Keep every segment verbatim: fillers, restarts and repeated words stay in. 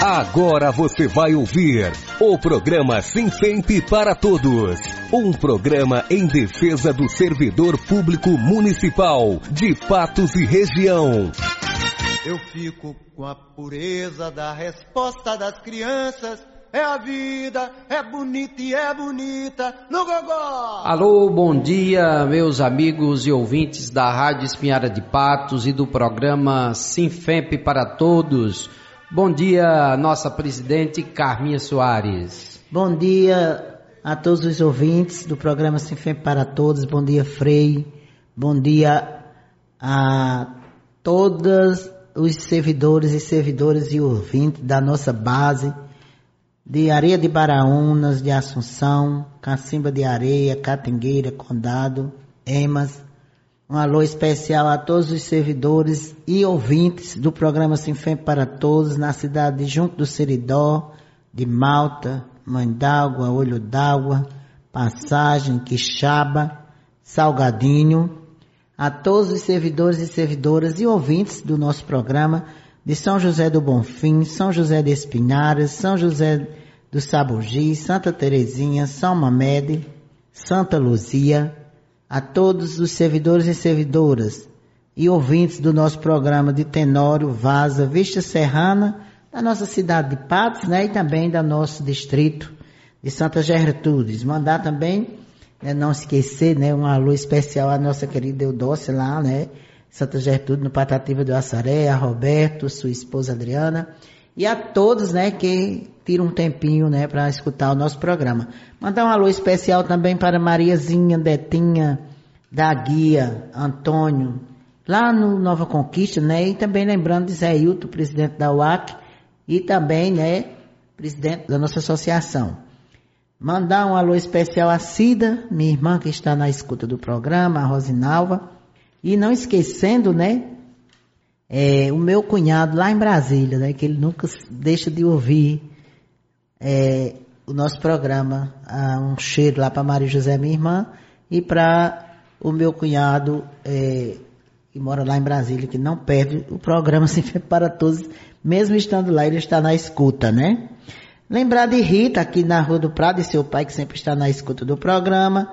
Agora você vai ouvir o programa Sinfemp para Todos. Um programa em defesa do servidor público municipal de Patos e região. Eu fico com a pureza da resposta das crianças. É a vida, é bonita e é bonita no gogó. Alô, bom dia, meus amigos e ouvintes da Rádio Espinhara de Patos e do programa Sinfemp para Todos. Bom dia, nossa presidente Carminha Soares. Bom dia a todos os ouvintes do programa Sinfemp para Todos. Bom dia, Frei. Bom dia a todos os servidores e servidoras e ouvintes da nossa base de Areia de Baraúnas, de Assunção, Cacimba de Areia, Catingueira, Condado, Emas. Um alô especial a todos os servidores e ouvintes do programa Sinfemp para Todos na cidade de Junco do Seridó, de Malta, Mãe d'Água, Olho d'Água, Passagem, Quixaba, Salgadinho. A todos os servidores e servidoras e ouvintes do nosso programa de São José do Bonfim, São José de Espinharas, São José do Sabugi, Santa Terezinha, São Mamede, Santa Luzia, a todos os servidores e servidoras e ouvintes do nosso programa de Tenório, Vaza, Vista Serrana, da nossa cidade de Patos, né, e também do nosso distrito de Santa Gertrudes. Mandar também, né, não esquecer, né, um alô especial à nossa querida Eudócia lá, né, Santa Gertrude, no Patativa do Assaré, a Roberto, sua esposa Adriana, e a todos, né, que tiram um tempinho, né, para escutar o nosso programa. Mandar um alô especial também para Mariazinha, Detinha, da Guia, Antônio, lá no Nova Conquista, né, e também lembrando de Zé Hilton, presidente da U A C, e também, né, presidente da nossa associação. Mandar um alô especial a Cida, minha irmã que está na escuta do programa, a Rosinalva, e não esquecendo, né, é, o meu cunhado lá em Brasília, né, que ele nunca deixa de ouvir é, o nosso programa. Ah, um cheiro lá para Maria José, minha irmã, e para o meu cunhado é, que mora lá em Brasília, que não perde o programa Sempre para Todos, mesmo estando lá, ele está na escuta, né? Lembrar de Rita, aqui na Rua do Prado, e seu pai, que sempre está na escuta do programa,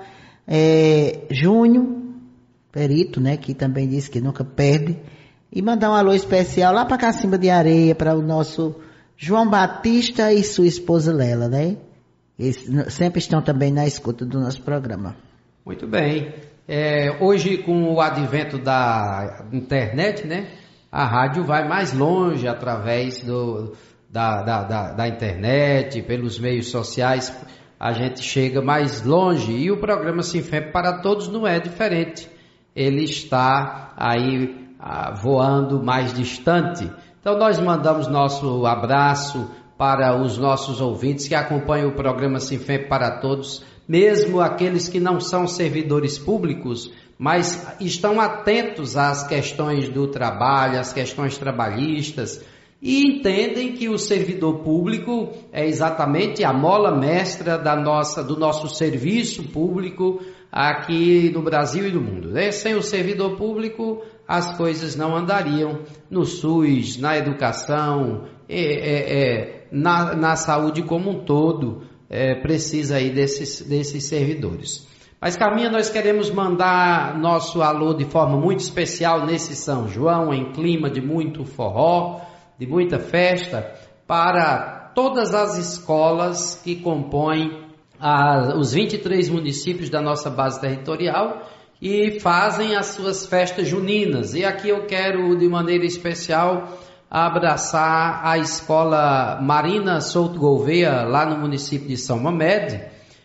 é, Júnior, perito, né, que também disse que nunca perde, e mandar um alô especial lá para Cacimba de Areia, para o nosso João Batista e sua esposa Lela, né? Eles sempre estão também na escuta do nosso programa. Muito bem. É, hoje, com o advento da internet, né, a rádio vai mais longe através do, da, da, da, da internet, pelos meios sociais, a gente chega mais longe, e o programa Sinfemp para Todos não é diferente. Ele está aí ah, voando mais distante. Então nós mandamos nosso abraço para os nossos ouvintes que acompanham o programa Sinfemp para Todos, mesmo aqueles que não são servidores públicos, mas estão atentos às questões do trabalho, às questões trabalhistas, e entendem que o servidor público é exatamente a mola mestra da nossa, do nosso serviço público aqui no Brasil e no mundo, né? Sem o servidor público, as coisas não andariam no SUS, na educação, é, é, é, na, na saúde como um todo, é, precisa aí desses, desses servidores. Mas, Carminha, nós queremos mandar nosso alô de forma muito especial nesse São João, em clima de muito forró, de muita festa, para todas as escolas que compõem a, os vinte e três municípios da nossa base territorial e fazem as suas festas juninas. E aqui eu quero, de maneira especial, abraçar a escola Marina Souto Gouveia, lá no município de São Mamede,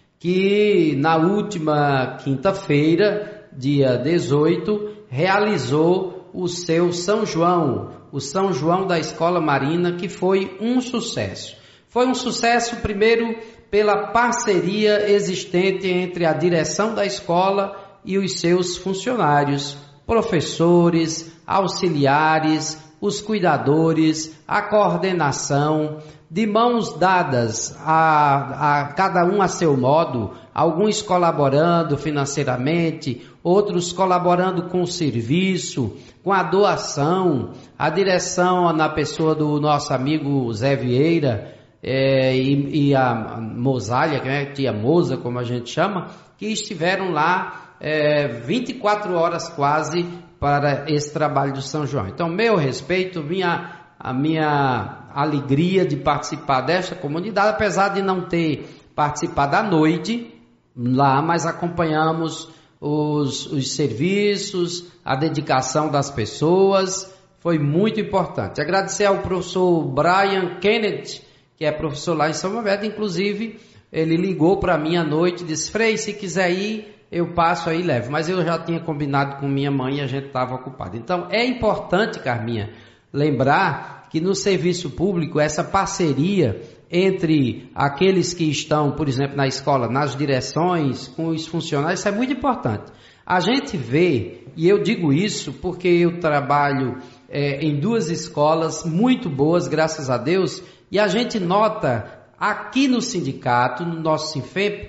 que na última quinta-feira, dia dezoito, realizou o seu São João, o São João da Escola Marina, que foi um sucesso. Foi um sucesso, primeiro, pela parceria existente entre a direção da escola e os seus funcionários, professores, auxiliares, os cuidadores, a coordenação, de mãos dadas, a, a cada um a seu modo, alguns colaborando financeiramente, outros colaborando com o serviço, com a doação, a direção na pessoa do nosso amigo Zé Vieira é, e, e a Mosália, que é tia Moza, como a gente chama, que estiveram lá é, vinte e quatro horas quase para esse trabalho do São João. Então, meu respeito, minha, a minha alegria de participar desta comunidade, apesar de não ter participado à noite lá, mas acompanhamos os, os serviços, a dedicação das pessoas, foi muito importante. Agradecer ao professor Brian Kennedy, que é professor lá em São Roberto, inclusive ele ligou para mim à noite e disse: Frei, se quiser ir, eu passo aí e levo. Mas eu já tinha combinado com minha mãe e a gente estava ocupado. Então é importante, Carminha, lembrar que no serviço público essa parceria entre aqueles que estão, por exemplo, na escola, nas direções, com os funcionários, isso é muito importante. A gente vê, e eu digo isso porque eu trabalho é, em duas escolas muito boas, graças a Deus, e a gente nota aqui no sindicato, no nosso Sinfemp,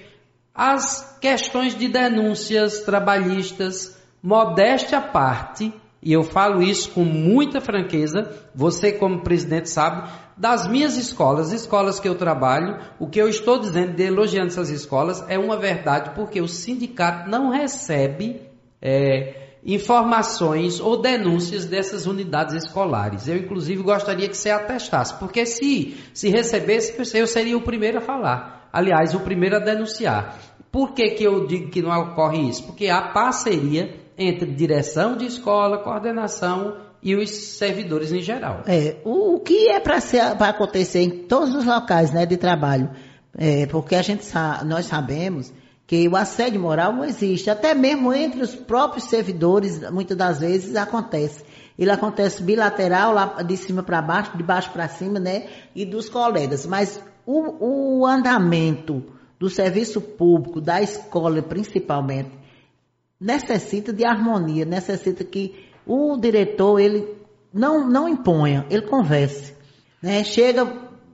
as questões de denúncias trabalhistas, modéstia à parte, e eu falo isso com muita franqueza, você como presidente sabe, das minhas escolas, escolas que eu trabalho, o que eu estou dizendo, de elogiando essas escolas, é uma verdade, porque o sindicato não recebe é, informações ou denúncias dessas unidades escolares. Eu, inclusive, gostaria que você atestasse, porque se, se recebesse, eu seria o primeiro a falar. Aliás, o primeiro a denunciar. Por que que eu digo que não ocorre isso? Porque há parceria entre direção de escola, coordenação e os servidores em geral. É, o, o que é para acontecer em todos os locais, né, de trabalho, é, porque a gente nós sabemos que o assédio moral não existe, até mesmo entre os próprios servidores, muitas das vezes acontece. Ele acontece bilateral, lá de cima para baixo, de baixo para cima, né, e dos colegas, mas o, o andamento do serviço público, da escola principalmente, necessita de harmonia, necessita que o diretor, ele não, não imponha, ele converse, né? Chega,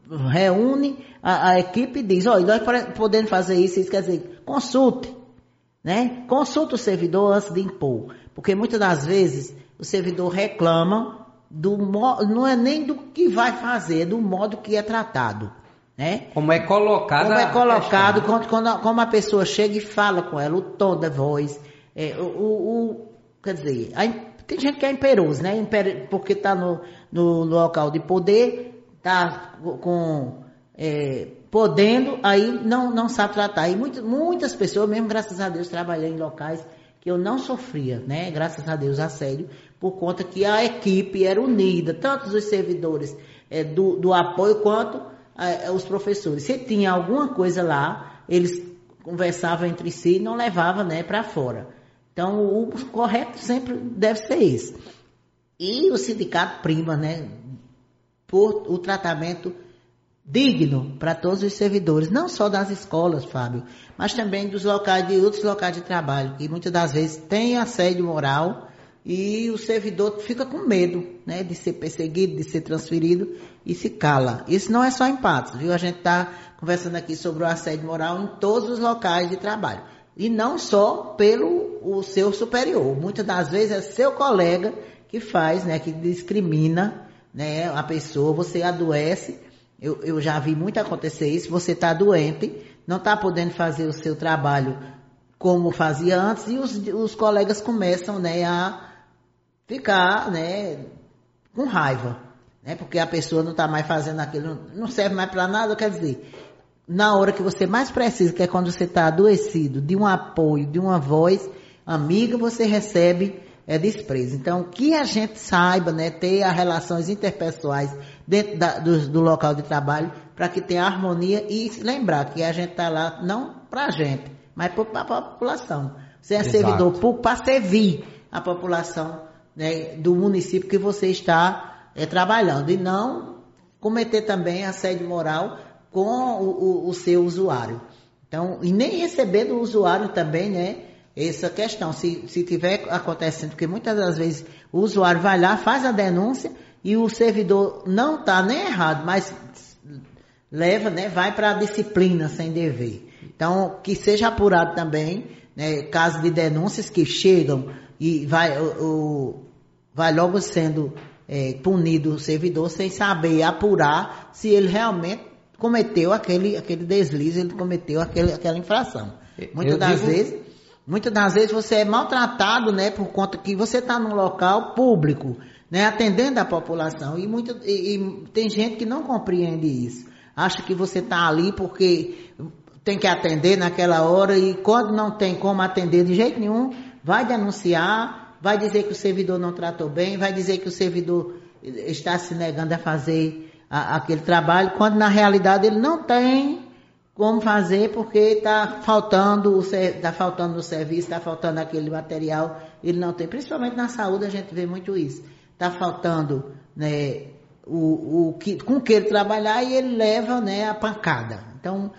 reúne a, a equipe e diz: olha, nós podemos fazer isso, isso quer dizer, consulte, né? Consulte o servidor antes de impor, porque muitas das vezes o servidor reclama do modo, não é nem do que vai fazer, é do modo que é tratado, né? Como é colocado, como é colocado, quando, quando, como a pessoa chega e fala com ela, o tom da voz, é, o, o, o, quer dizer, a, tem gente que é imperoso, né? Imper, porque está no, no, no local de poder, está com é, podendo, aí não, não sabe tratar. E muitas, muitas pessoas, mesmo graças a Deus, trabalhei em locais que eu não sofria, né? Graças a Deus, assédio, por conta que a equipe era unida, tanto os servidores é, do, do apoio quanto é, os professores. Se tinha alguma coisa lá, eles conversavam entre si e não levavam, né, para fora. Então, o correto sempre deve ser esse. E o sindicato prima, né, por o tratamento digno para todos os servidores, não só das escolas, Fábio, mas também dos locais, de outros locais de trabalho, que muitas das vezes tem assédio moral e o servidor fica com medo, né, de ser perseguido, de ser transferido e se cala. Isso não é só em Patos, viu? A gente está conversando aqui sobre o assédio moral em todos os locais de trabalho. E não só pelo o seu superior. Muitas das vezes é seu colega que faz, né, que discrimina, né, a pessoa. Você adoece. Eu, eu já vi muito acontecer isso. Você está doente, não está podendo fazer o seu trabalho como fazia antes e os, os colegas começam, né, a ficar, né, com raiva, né, porque a pessoa não está mais fazendo aquilo, não serve mais para nada, quer dizer... Na hora que você mais precisa, que é quando você está adoecido, de um apoio, de uma voz amiga, você recebe é, desprezo. Então, que a gente saiba, né, ter as relações interpessoais dentro da, do, do local de trabalho, para que tenha harmonia e lembrar que a gente está lá não para a gente, mas para a população. Você é Exato. Servidor público para servir a população, né, do município que você está é, trabalhando e não cometer também assédio moral com o, o, o seu usuário. Então, e nem receber do usuário também, né, essa questão, se, se tiver acontecendo, porque muitas das vezes o usuário vai lá, faz a denúncia e o servidor não está nem errado, mas leva, né, vai para a disciplina sem dever. Então, que seja apurado também, né, casos de denúncias que chegam e vai, o, o, vai logo sendo é, punido o servidor sem saber apurar se ele realmente cometeu aquele, aquele deslize, ele cometeu aquele, aquela infração. Muitas das digo... vezes, muitas das vezes você é maltratado, né, por conta que você está num local público, né, atendendo a população, e, muito, e, e tem gente que não compreende isso, acha que você está ali porque tem que atender naquela hora, e quando não tem como atender de jeito nenhum, vai denunciar, vai dizer que o servidor não tratou bem, vai dizer que o servidor está se negando a fazer a, aquele trabalho, quando na realidade ele não tem como fazer porque está faltando, está faltando no serviço, está faltando aquele material, ele não tem, principalmente na saúde a gente vê muito isso, está faltando, né, o, o que, com que ele trabalhar e ele leva, né, a pancada. Então,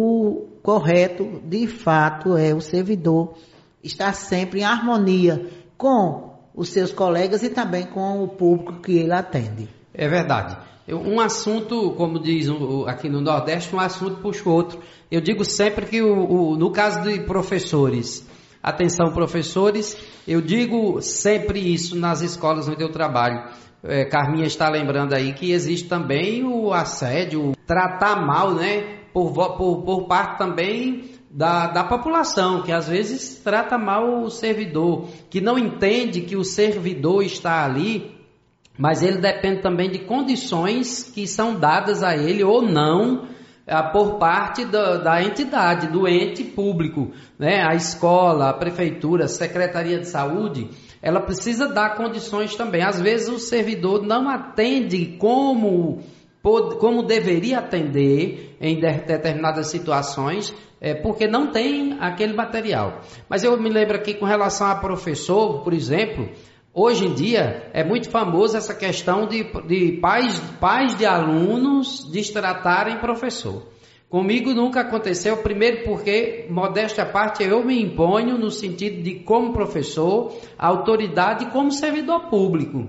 o correto, de fato, é o servidor estar sempre em harmonia com os seus colegas e também com o público que ele atende. É verdade. Um assunto, como diz aqui no Nordeste, um assunto puxa o outro. Eu digo sempre que o, o, no caso de professores, atenção professores, eu digo sempre isso nas escolas onde eu trabalho. É, Carminha está lembrando aí que existe também o assédio, o tratar mal, né, por, por, por parte também da, da população, que às vezes trata mal o servidor, que não entende que o servidor está ali, mas ele depende também de condições que são dadas a ele ou não por parte da, da entidade, do ente público, né? A escola, a prefeitura, a secretaria de saúde, ela precisa dar condições também. Às vezes o servidor não atende como, como deveria atender em determinadas situações, é, porque não tem aquele material. Mas eu me lembro aqui com relação a professor, por exemplo. Hoje em dia é muito famoso essa questão de, de pais, pais de alunos destratarem professor. Comigo nunca aconteceu, primeiro porque, modéstia à parte, eu me imponho no sentido de como professor, autoridade e como servidor público.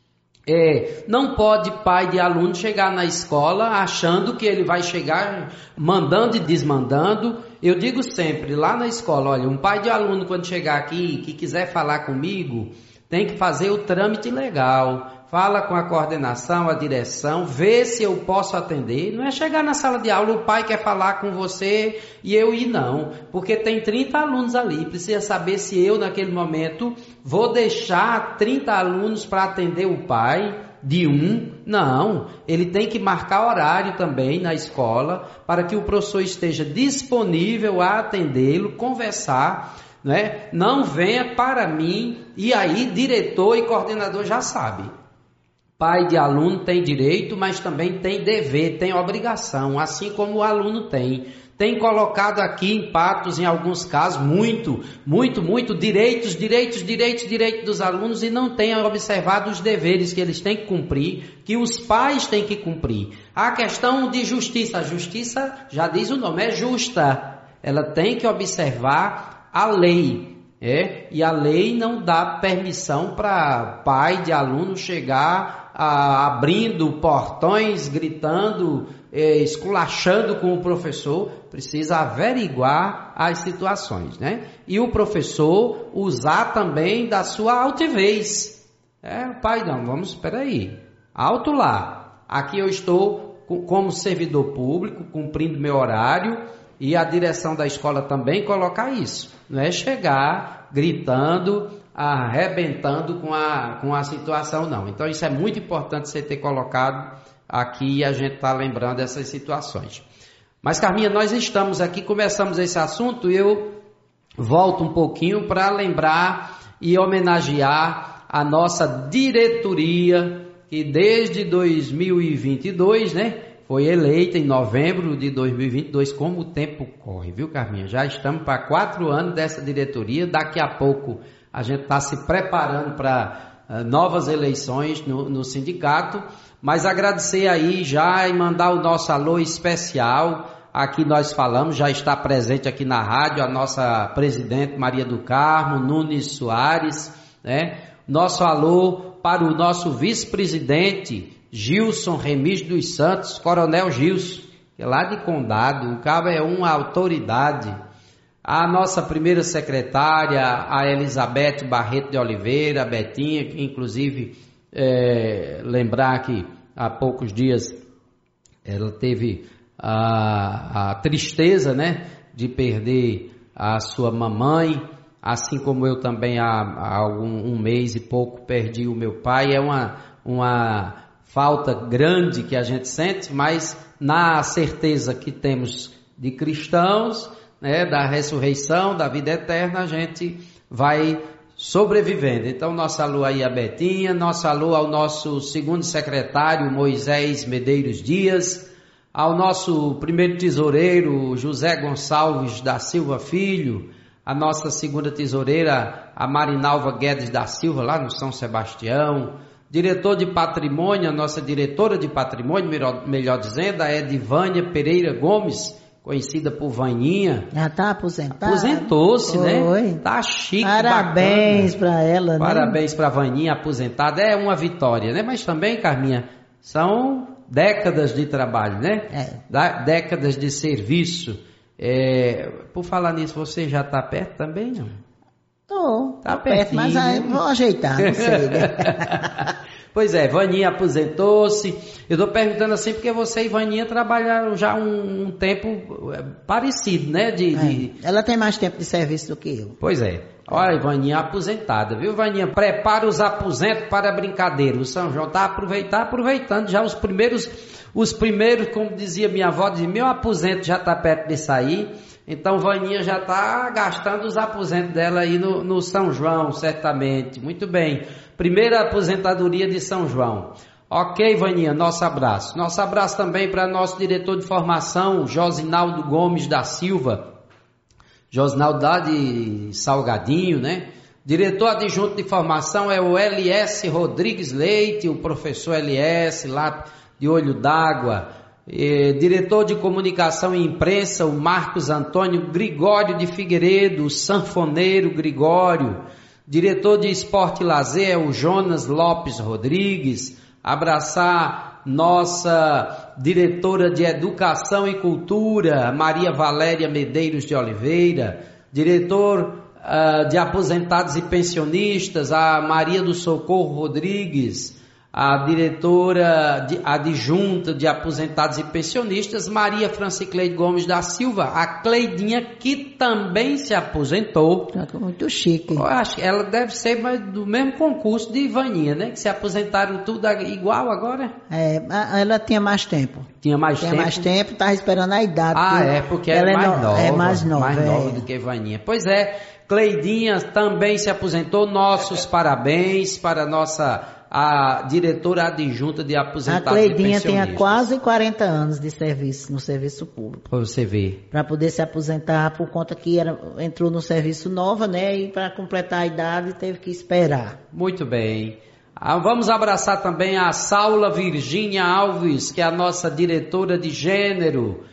É, não pode pai de aluno chegar na escola achando que ele vai chegar mandando e desmandando. Eu digo sempre, lá na escola, olha, um pai de aluno quando chegar aqui, que quiser falar comigo, tem que fazer o trâmite legal, fala com a coordenação, a direção, vê se eu posso atender. Não é chegar na sala de aula, o pai quer falar com você e eu ir não, porque tem trinta alunos ali, precisa saber se eu naquele momento vou deixar trinta alunos para atender o pai de um. Não, ele tem que marcar horário também na escola para que o professor esteja disponível a atendê-lo, conversar. Não é? Não venha para mim, e aí diretor e coordenador já sabe. Pai de aluno tem direito, mas também tem dever, tem obrigação, assim como o aluno tem. Tem colocado aqui em Patos, em alguns casos, muito, muito, muito direitos, direitos, direitos, direitos dos alunos, e não tem observado os deveres que eles têm que cumprir, que os pais têm que cumprir. A questão de justiça, a justiça, já diz o nome, é justa. Ela tem que observar a lei, é? E a lei não dá permissão para pai de aluno chegar a, abrindo portões, gritando, é, esculachando com o professor. Precisa averiguar as situações, né? E o professor usar também da sua altivez. É, pai, não, vamos, espera aí, alto lá. Aqui eu estou como servidor público, cumprindo meu horário, e a direção da escola também colocar isso. Não é chegar gritando, arrebentando com a, com a situação, não. Então isso é muito importante você ter colocado aqui e a gente está lembrando dessas situações. Mas, Carminha, nós estamos aqui, começamos esse assunto e eu volto um pouquinho para lembrar e homenagear a nossa diretoria, que desde dois mil e vinte e dois, né? Foi eleita em novembro de dois mil e vinte e dois, como o tempo corre, viu, Carminha? Já estamos para quatro anos dessa diretoria, daqui a pouco a gente está se preparando para uh, novas eleições no, no sindicato, mas agradecer aí já e mandar o nosso alô especial. Aqui nós falamos, já está presente aqui na rádio a nossa presidente Maria do Carmo, Nunes Soares, né? Nosso alô para o nosso vice-presidente Gilson Remígio dos Santos, Coronel Gilson, que é lá de Condado, o cabo é uma autoridade. A nossa primeira secretária, a Elizabeth Barreto de Oliveira, a Betinha, que inclusive é, lembrar que há poucos dias ela teve a, a tristeza, né, de perder a sua mamãe, assim como eu também há, há algum, um mês e pouco perdi o meu pai. É uma, uma falta grande que a gente sente, mas na certeza que temos de cristãos, né, da ressurreição, da vida eterna, a gente vai sobrevivendo. Então, nosso alô aí a Betinha, nosso alô ao nosso segundo secretário, Moisés Medeiros Dias, ao nosso primeiro tesoureiro, José Gonçalves da Silva Filho, a nossa segunda tesoureira, a Marinalva Guedes da Silva, lá no São Sebastião, diretor de patrimônio, a nossa diretora de patrimônio, melhor, melhor dizendo, a Edivânia Pereira Gomes, conhecida por Vaninha. Já está aposentada? Aposentou-se, né? Oi. Tá chique, parabéns para ela, né? Parabéns para a Vaninha, aposentada. É uma vitória, né? Mas também, Carminha, são décadas de trabalho, né? É. Da, décadas de serviço. É, por falar nisso, você já está perto também, não? Tô, tá tô perto, mas aí vou ajeitar, não sei, né? Pois é, Vaninha aposentou-se. Eu estou perguntando assim porque você e Vaninha trabalharam já um, um tempo parecido, né? De, é, de... Ela tem mais tempo de serviço do que eu. Pois é. Olha, Vaninha aposentada, viu, Vaninha? Prepara os aposentos para a brincadeira. O São João está aproveitando, aproveitando já os primeiros, os primeiros, como dizia minha avó, dizia, meu aposento já está perto de sair. Então, Vaninha já está gastando os aposentos dela aí no, no São João, certamente. Muito bem. Primeira aposentadoria de São João. Ok, Vaninha, nosso abraço. Nosso abraço também para nosso diretor de formação, Josinaldo Gomes da Silva. Josinaldo lá de Salgadinho, né? Diretor adjunto de formação é o L S Rodrigues Leite, o professor L S, lá de Olho d'Água. E, diretor de comunicação e imprensa, o Marcos Antônio Gregório de Figueiredo, o sanfoneiro Gregório. Diretor de esporte e lazer é o Jonas Lopes Rodrigues. Abraçar nossa diretora de educação e cultura, Maria Valéria Medeiros de Oliveira. Diretor uh, de aposentados e pensionistas, a Maria do Socorro Rodrigues. A diretora de, adjunta de aposentados e pensionistas, Maria Francicleide Gomes da Silva, a Cleidinha, que também se aposentou. Muito chique. Eu acho que ela deve ser do mesmo concurso de Ivaninha, né? Que se aposentaram tudo igual agora. É, ela tinha mais tempo. Tinha mais tinha tempo? mais tempo, estava esperando a idade. Ah, é, porque ela é mais no, nova. É mais nova. Mais é. nova do que Ivaninha. Pois é, Cleidinha também se aposentou. Nossos parabéns para a nossa... a diretora adjunta de aposentados e pensionistas. A Cleidinha tem quase quarenta anos de serviço, no serviço público. Para você ver. Para poder se aposentar, por conta que era, entrou no serviço nova, né? E para completar a idade teve que esperar. Muito bem. Ah, vamos abraçar também a Saula Virgínia Alves, que é a nossa diretora de gênero.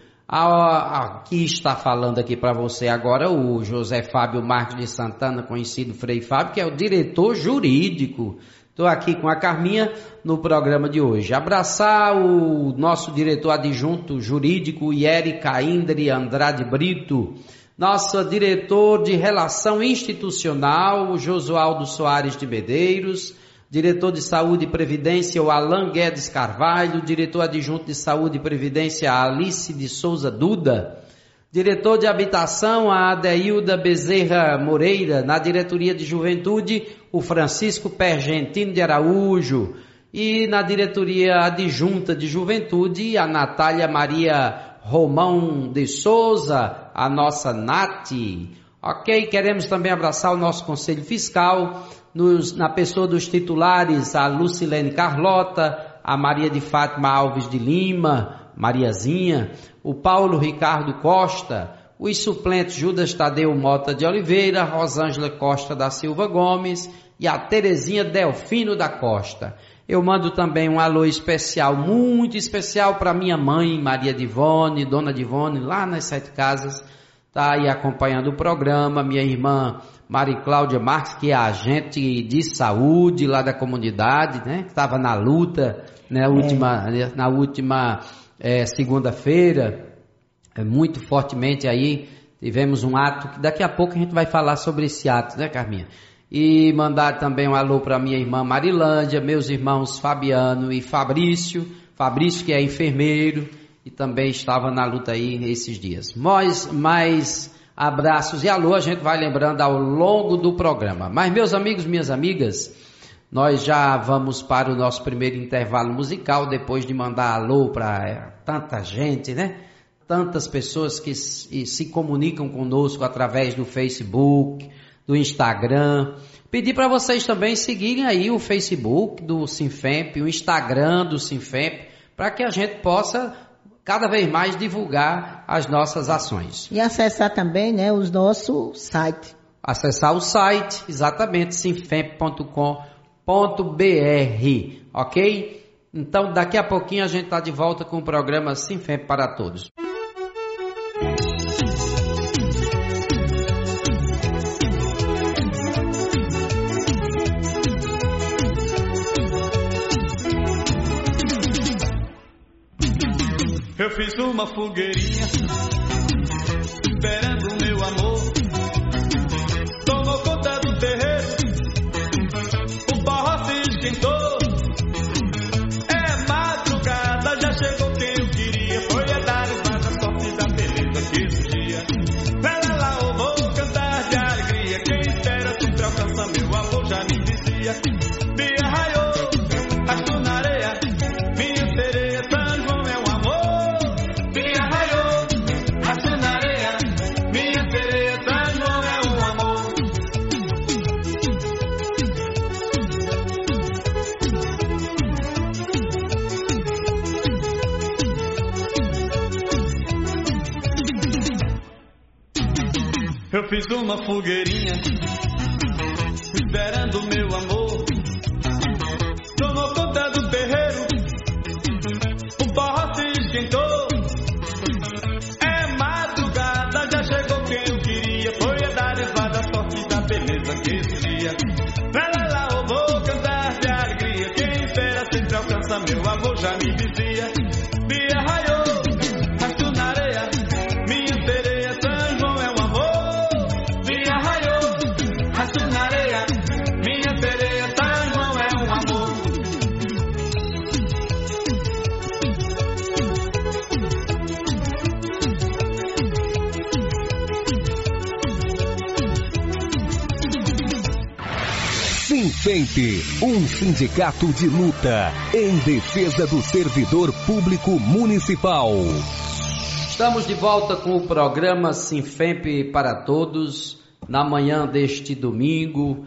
Aqui está falando aqui para você agora o José Fábio Marques de Santana, conhecido Frei Fábio, que é o diretor jurídico. Estou aqui com a Carminha no programa de hoje. Abraçar o nosso diretor adjunto jurídico, Ieri Caindre Andrade Brito. Nosso diretor de relação institucional, o Josualdo Soares de Medeiros. Diretor de saúde e previdência, o Alan Guedes Carvalho. Diretor adjunto de saúde e previdência, a Alice de Souza Duda. Diretor de habitação, a Adeilda Bezerra Moreira. Na diretoria de juventude, o Francisco Pergentino de Araújo. E na diretoria adjunta de juventude, a Natália Maria Romão de Souza, a nossa Nati. Ok, queremos também abraçar o nosso Conselho Fiscal, nos, na pessoa dos titulares, a Lucilene Carlota, a Maria de Fátima Alves de Lima, Mariazinha, o Paulo Ricardo Costa, os suplentes Judas Tadeu Mota de Oliveira, Rosângela Costa da Silva Gomes e a Terezinha Delfino da Costa. Eu mando também um alô especial, muito especial para minha mãe, Maria Divone, Dona Divone, lá nas Sete Casas, está aí acompanhando o programa, minha irmã Maria Cláudia Marques, que é agente de saúde lá da comunidade, né, que estava na luta, né, na última, é. na última é, segunda-feira, é, muito fortemente aí tivemos um ato que daqui a pouco a gente vai falar sobre esse ato, né, Carminha? E mandar também um alô para minha irmã Marilândia, meus irmãos Fabiano e Fabrício, Fabrício que é enfermeiro e também estava na luta aí esses dias. Mais, mais abraços e alô a gente vai lembrando ao longo do programa. Mas meus amigos, minhas amigas, nós já vamos para o nosso primeiro intervalo musical, depois de mandar alô para tanta gente, né? Tantas pessoas que se, se comunicam conosco através do Facebook, do Instagram. Pedir para vocês também seguirem aí o Facebook do Sinfemp, o Instagram do Sinfemp, para que a gente possa cada vez mais divulgar as nossas ações. E acessar também, né, o nosso site. Acessar o site, exatamente, sinfemp ponto com ponto br, ok? Então, daqui a pouquinho a gente está de volta com o programa Sinfemp para Todos. Eu fiz uma fogueirinha, esperando o meu amor. Tomou conta do terreiro, o barro se esquentou. É madrugada, já chegou quem eu queria. Foi a dar mais a sorte da beleza que existia. Lá, lá, lá, eu vou cantar de alegria. Quem espera sempre alcança, meu amor já me dizia. Dia raiou, rasto na areia, minha sereia, São João é um amor. Eu fiz uma fogueirinha, esperando meu amor. Tomou conta do terreiro, o barro se esquentou. É madrugada, já chegou quem eu queria. Foi a dar da sorte da beleza que existia. Lá, lá, lá, eu vou cantar de alegria. Quem espera sempre alcança, meu amor já me dizia. Dia raiou, rasto na areia, minha sereia, São João é um amor. Na areia, minha sereia, São João é um amor. Sinfemp, um sindicato de luta em defesa do servidor público municipal. Estamos de volta com o programa Sinfemp para Todos. Na manhã deste domingo,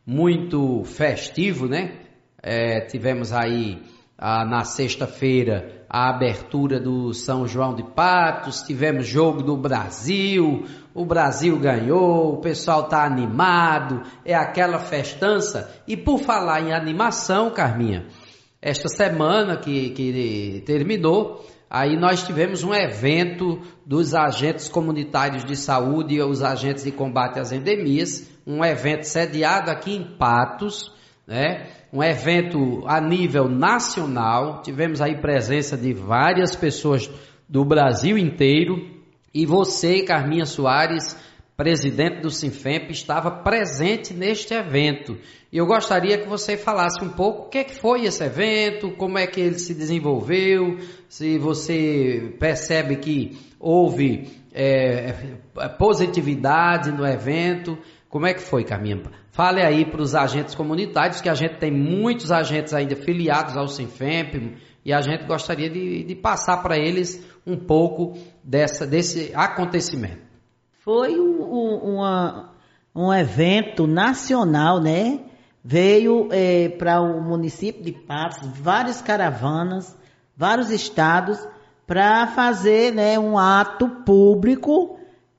muito festivo, né? É, tivemos aí ah, na sexta-feira a abertura do São João de Patos, tivemos jogo do Brasil, o Brasil ganhou, o pessoal tá animado, é aquela festança. E por falar em animação, Carminha, esta semana que, que terminou, aí nós tivemos um evento dos agentes comunitários de saúde e os agentes de combate às endemias, um evento sediado aqui em Patos, né? Um evento a nível nacional, tivemos aí presença de várias pessoas do Brasil inteiro, e você, Carminha Soares, presidente do Sinfemp, estava presente neste evento. E eu gostaria que você falasse um pouco o que é que foi esse evento, como é que ele se desenvolveu, se você percebe que houve é, positividade no evento. Como é que foi, Carminha? Fale aí para os agentes comunitários, que a gente tem muitos agentes ainda filiados ao Sinfemp, e a gente gostaria de, de passar para eles um pouco dessa, desse acontecimento. Foi um, uma, um evento nacional, né? Veio é, para o município de Patos várias caravanas, vários estados, para fazer, né, um ato público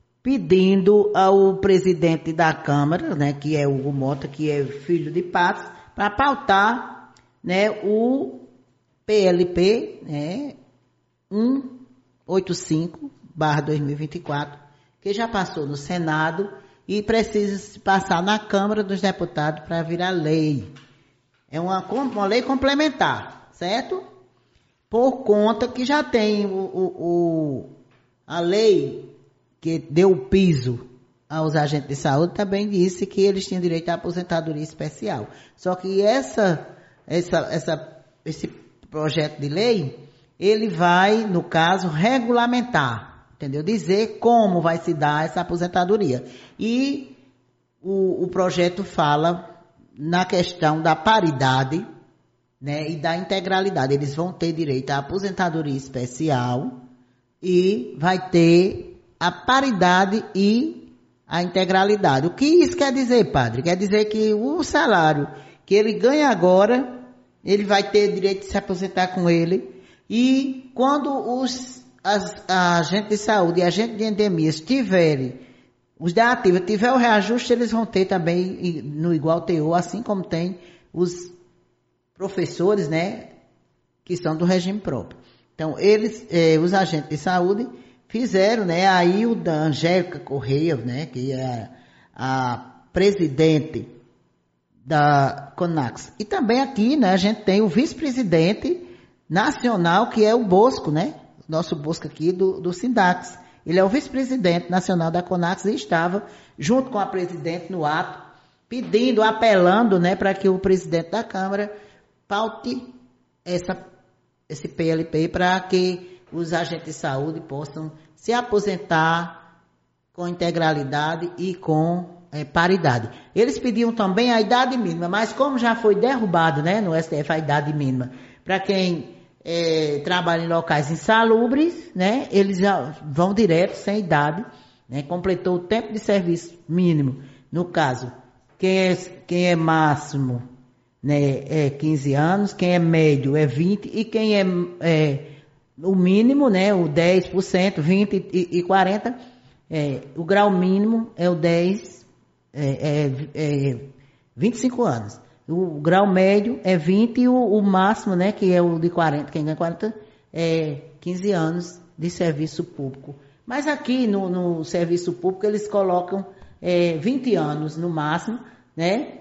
pedindo ao presidente da Câmara, né, que é o Hugo Mota, que é filho de Patos, para pautar, né, o P L P, né, cento e oitenta e cinco barra dois mil e vinte e quatro, que já passou no Senado e precisa passar na Câmara dos Deputados para virar lei. É uma, uma lei complementar, certo? Por conta que já tem o, o, o, a lei que deu o piso aos agentes de saúde, também disse que eles tinham direito à aposentadoria especial. Só que essa, essa, essa, esse projeto de lei, ele vai, no caso, regulamentar, entendeu? Dizer como vai se dar essa aposentadoria. E o, o projeto fala na questão da paridade, né, e da integralidade. Eles vão ter direito à aposentadoria especial e vai ter a paridade e a integralidade. O que isso quer dizer, padre? Quer dizer que o salário que ele ganha agora, ele vai ter direito de se aposentar com ele, e quando os as, a agente de saúde e a agente de endemias tiverem, os da ativa tiver o reajuste, eles vão ter também no igual teor, assim como tem os professores, né, que são do regime próprio. Então, eles, eh, os agentes de saúde fizeram, né, aí o da Angélica Correia, né, que é a, a presidente da CONAX. E também aqui, né, a gente tem o vice-presidente nacional, que é o Bosco, né, nosso Bosco aqui do, do Sindax. Ele é o vice-presidente nacional da CONAX e estava junto com a presidente no ato, pedindo, apelando, né, para que o presidente da Câmara paute essa, esse P L P para que os agentes de saúde possam se aposentar com integralidade e com é, paridade. Eles pediam também a idade mínima, mas como já foi derrubado, né, no S T F a idade mínima, para quem é, trabalha em locais insalubres, né, eles já vão direto sem idade, né, completou o tempo de serviço mínimo. No caso, quem é, quem é máximo, né, é quinze anos, quem é médio é vinte, e quem é, é o mínimo, né, o dez por cento, vinte e, e quarenta, é, o grau mínimo é o dez, é, é, é vinte e cinco anos. O grau médio é vinte e o, o máximo, né, que é o de quarenta, quem ganha quarenta, é quinze anos de serviço público. Mas aqui no, no serviço público eles colocam é, vinte anos no máximo, né,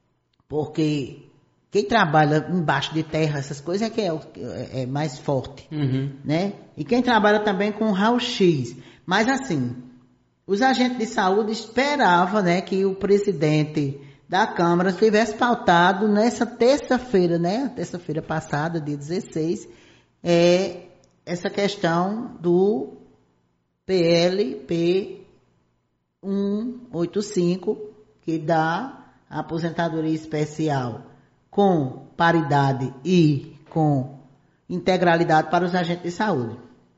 porque quem trabalha embaixo de terra, essas coisas, é que é, é mais forte, uhum, né? E quem trabalha também com raio-x. Mas assim, os agentes de saúde esperavam, né, que o presidente da Câmara tivesse pautado nessa terça-feira, né, terça-feira passada, dia dezesseis, é, essa questão do P L P cento e oitenta e cinco, que dá a aposentadoria especial com paridade e com integralidade para os agentes de saúde.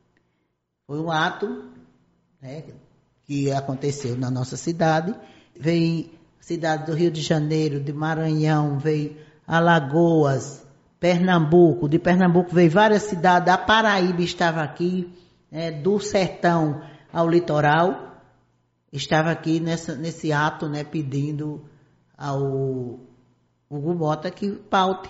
Foi um ato, né, que aconteceu na nossa cidade. Veio cidade do Rio de Janeiro, de Maranhão, veio Alagoas, Pernambuco. De Pernambuco veio várias cidades, a Paraíba estava aqui, né, do sertão ao litoral, estava aqui nessa, nesse ato, né, pedindo ao Hugo Mota que paute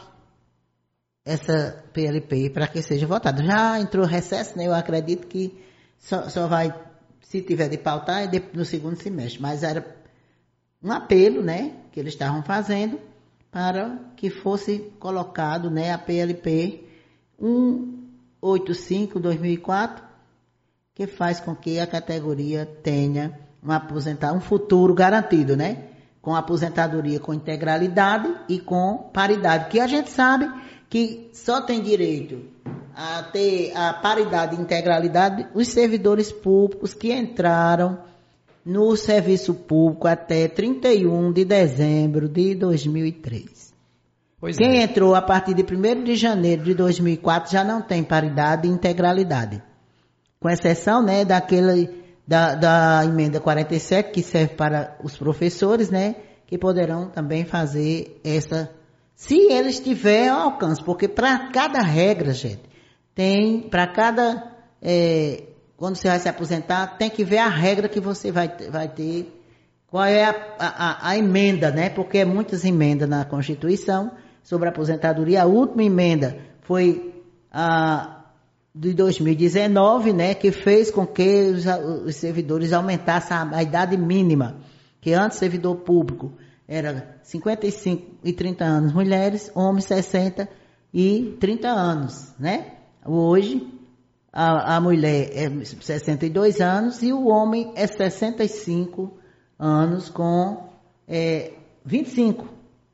essa P L P para que seja votada. Já entrou recesso, né? Eu acredito que só, só vai, se tiver de pautar, é no segundo semestre. Mas era um apelo, né, que eles estavam fazendo para que fosse colocado, né, a P L P cento e oitenta e cinco de dois mil e quatro, que faz com que a categoria tenha um, aposentar, um futuro garantido, né? Com aposentadoria com integralidade e com paridade, que a gente sabe que só tem direito a ter a paridade e integralidade os servidores públicos que entraram no serviço público até trinta e um de dezembro de dois mil e três. Pois Quem é. entrou a partir de primeiro de janeiro de dois mil e quatro já não tem paridade e integralidade, com exceção, né, daquele Da, da emenda quarenta e sete, que serve para os professores, né, que poderão também fazer essa, se eles tiverem ao alcance, porque para cada regra, gente, tem, para cada, é, quando você vai se aposentar, tem que ver a regra que você vai, vai ter, qual é a, a, a emenda, né, porque é muitas emendas na Constituição sobre a aposentadoria. A última emenda foi a de dois mil e dezenove, né, que fez com que os, os servidores aumentassem a, a idade mínima, que antes servidor público era cinquenta e cinco e trinta anos mulheres, homens sessenta e trinta anos, né? Hoje a, a mulher é sessenta e dois anos e o homem é sessenta e cinco anos com é, vinte e cinco